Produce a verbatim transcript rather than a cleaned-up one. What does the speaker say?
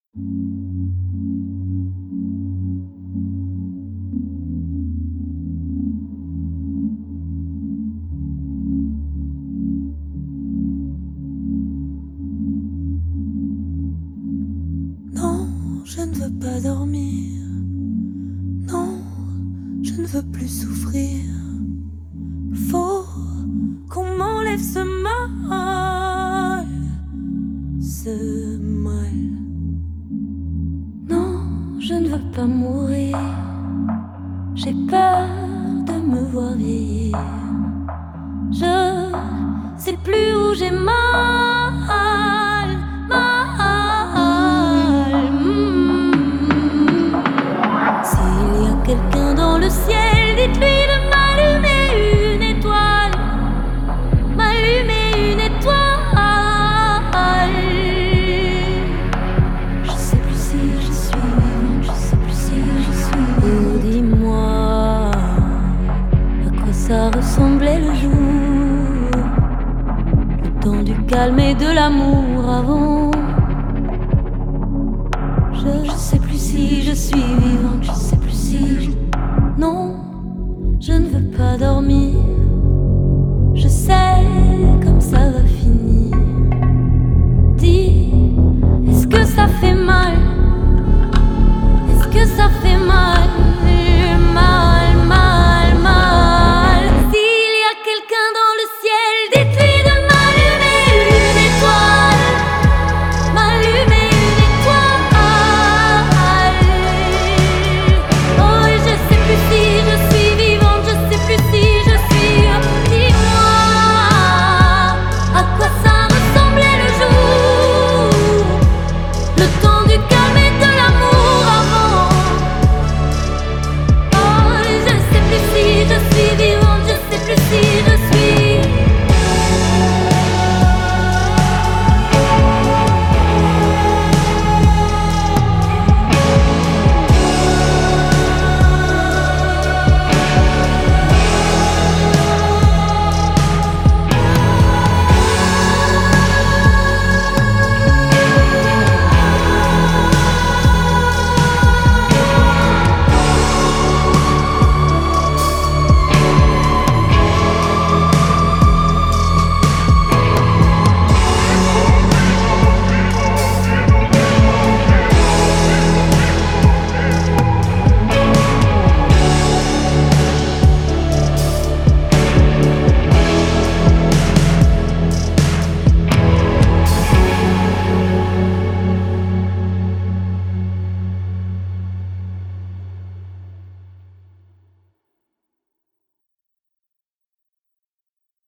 Non, je ne veux pas dormir. Non, je ne veux plus souffrir. Faut qu'on m'enlève ce mal, ce mal. Non, je ne veux pas mourir. J'ai peur de me voir vieillir. Je sais plus où j'ai mal, mal. Mm. S'il y a quelqu'un dans le ciel, dites-lui de m'allumer une étoile, m'allumer une étoile. Je sais plus si je suis vivante, je sais plus si je suis vivante. Oh, dis-moi, à quoi ça ressemblait le jour, le temps du calme et de l'amour avant. Je, je sais plus si je suis vivante, je sais plus si je... Non, je ne veux pas dormir. Je sais comme ça va finir.